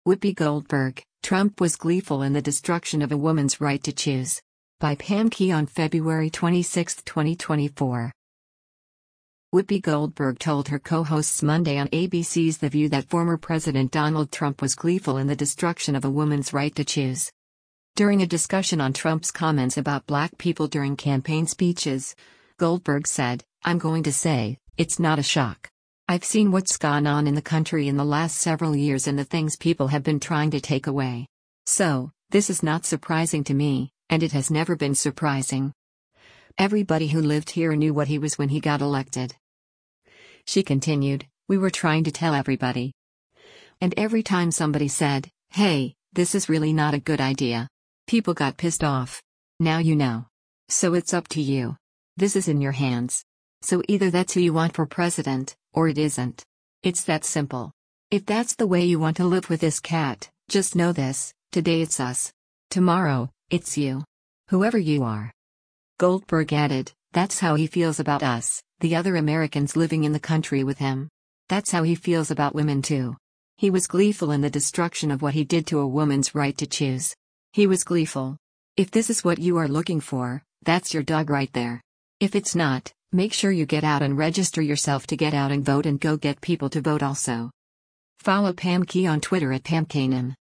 Whoopi Goldberg, Trump was gleeful in the destruction of a woman's right to choose. By Pam Key on February 26, 2024. Whoopi Goldberg told her co-hosts Monday on ABC's The View that former President Donald Trump was gleeful in the destruction of a woman's right to choose. During a discussion on Trump's comments about black people during campaign speeches, Goldberg said, "I'm going to say, it's not a shock. I've seen what's gone on in the country in the last several years and the things people have been trying to take away. So, this is not surprising to me, and it has never been surprising. Everybody who lived here knew what he was when he got elected." She continued, "We were trying to tell everybody. And every time somebody said, hey, this is really not a good idea, people got pissed off. Now you know. So it's up to you. This is in your hands. So either that's who you want for president, or it isn't. It's that simple. If that's the way you want to live with this cat, just know this, today it's us. Tomorrow, it's you. Whoever you are." Goldberg added, "That's how he feels about us, the other Americans living in the country with him. That's how he feels about women too. He was gleeful in the destruction of what he did to a woman's right to choose. He was gleeful. If this is what you are looking for, that's your dog right there. If it's not, make sure you get out and register yourself to get out and vote and go get people to vote also." Follow Pam Key on Twitter at PamKanem.